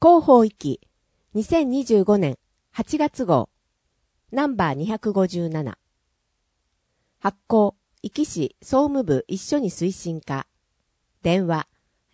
広報行き2025年8月号ナンバー257発行壱岐市総務部一緒に推進課電話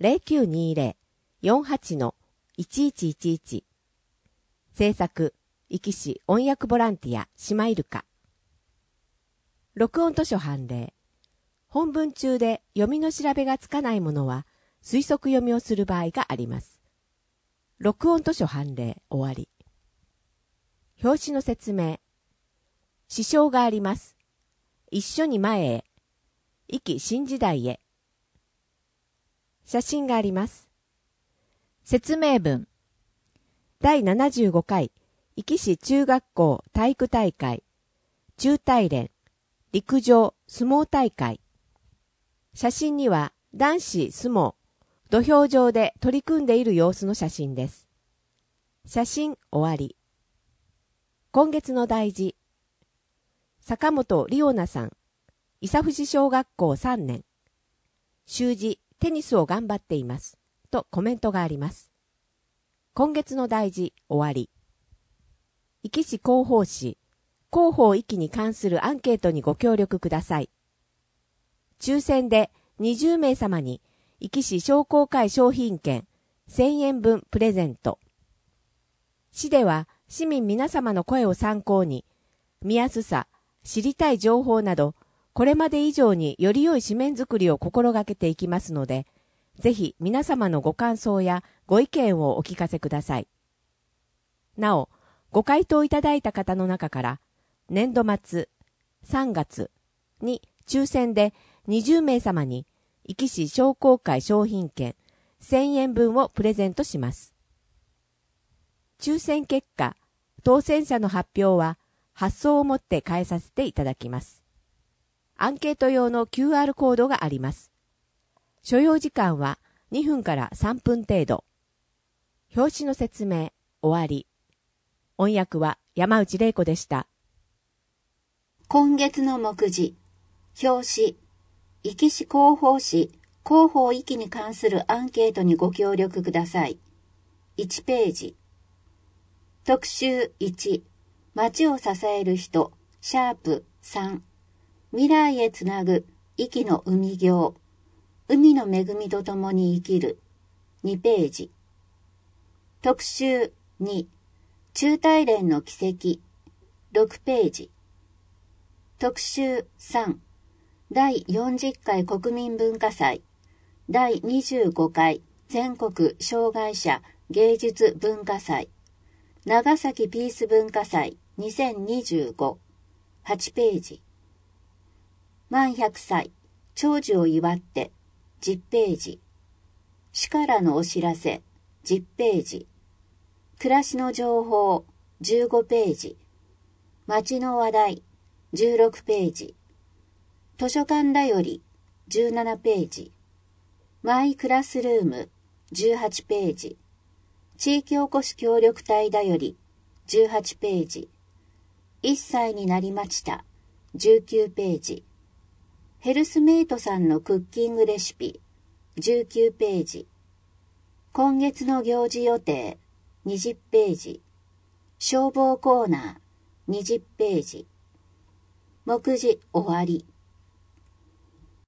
0920-48-1111 制作壱岐市音訳ボランティアシマイルカ録音図書判例本文中で読みの調べがつかないものは推測読みをする場合があります。録音図書判例終わり。表紙の説明。支障があります。一緒に前へ。壱岐新時代へ。写真があります。 説明文。 第75回壱岐市中学校体育大会中体連陸上相撲大会。写真には男子相撲土俵上で取り組んでいる様子の写真です。写真終わり。今月の題字。坂本理央奈さん、伊佐富士小学校3年。習字、テニスを頑張っています。とコメントがあります。今月の題字終わり。壱岐市広報誌、広報壱岐に関するアンケートにご協力ください。抽選で20名様に、壱岐市商工会商品券1000円分プレゼント。市では市民皆様の声を参考に、見やすさ、知りたい情報など、これまで以上により良い紙面作りを心がけていきますので、ぜひ皆様のご感想やご意見をお聞かせください。なお、ご回答いただいた方の中から、年度末3月に抽選で20名様に、壱岐市商工会商品券1000円分をプレゼントします。抽選結果、当選者の発表は発送をもって返させていただきます。アンケート用の QR コードがあります。所要時間は2分から3分程度。表紙の説明、終わり。音訳は山内玲子でした。 今月の目次、表紙、壱岐市広報誌、広報壱岐に関するアンケートにご協力ください。1ページ。特集1、街を支える人、シャープ3、未来へつなぐ壱岐の海業、海の恵みとともに生きる、2ページ。特集2、中体連の軌跡、6ページ。特集3、第40回国民文化祭、第25回全国障害者芸術文化祭、長崎ピース文化祭2025、8ページ。満100歳、長寿を祝って、10ページ。市からのお知らせ、10ページ。暮らしの情報、15ページ。街の話題、16ページ。図書館だより17ページ。マイクラスルーム18ページ。地域おこし協力隊だより18ページ。1歳になりました19ページ。ヘルスメイトさんのクッキングレシピ19ページ。今月の行事予定20ページ。消防コーナー20ページ。目次終わり。